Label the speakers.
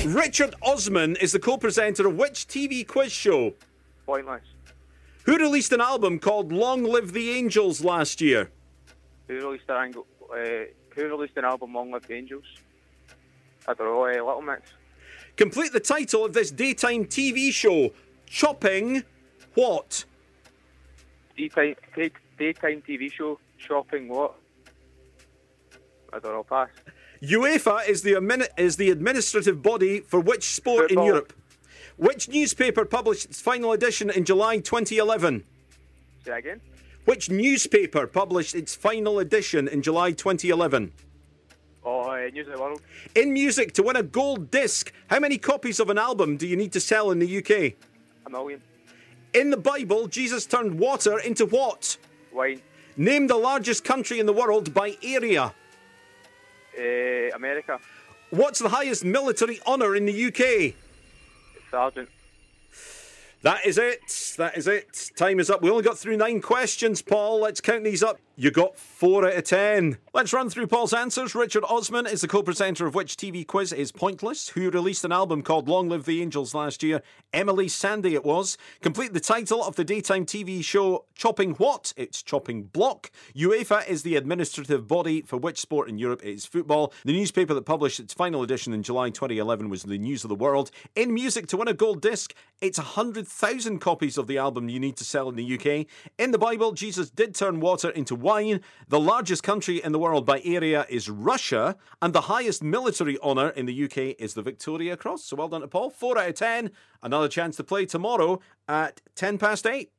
Speaker 1: Richard Osman is the co-presenter of which TV quiz show?
Speaker 2: Pointless.
Speaker 1: Who released an album called Long Live the Angels last year?
Speaker 2: Who released an album, Long Live the Angels? I don't know, Little Mix.
Speaker 1: Complete the title of this daytime TV show. Chopping what?
Speaker 2: Daytime TV show, shopping what? I don't know, pass.
Speaker 1: UEFA is the administrative body for which sport
Speaker 2: Football.
Speaker 1: in Europe? Which newspaper published its final edition in July 2011?
Speaker 2: Say that again?
Speaker 1: Which newspaper published its final edition in July 2011?
Speaker 2: News of the World.
Speaker 1: In music, to win a gold disc, how many copies of an album do you need to sell in the UK?
Speaker 2: 1 million.
Speaker 1: In the Bible, Jesus turned water into what?
Speaker 2: Wine.
Speaker 1: Name the largest country in the world by area.
Speaker 2: America.
Speaker 1: What's the highest military honour in the UK?
Speaker 2: Sergeant.
Speaker 1: That is it. That is it. Time is up. We only got through 9 questions, Paul. Let's count these up. You got 4 out of 10. Let's run through Paul's answers. Richard Osman is the co-presenter of which TV quiz is Pointless? Who released an album called Long Live the Angels last year? Emily Sandé it was. Complete the title of the daytime TV show Chopping What? It's Chopping Block. UEFA is the administrative body for which sport in Europe? It is football. The newspaper that published its final edition in July 2011 was the News of the World. In music, to win a gold disc, it's 100,000 copies of the album you need to sell in the UK. In the Bible, Jesus did turn water into wine. The largest country in the world by area is Russia, and the highest military honour in the UK is the Victoria Cross. So well done to Paul. 4 out of 10. Another chance to play tomorrow at 8:10.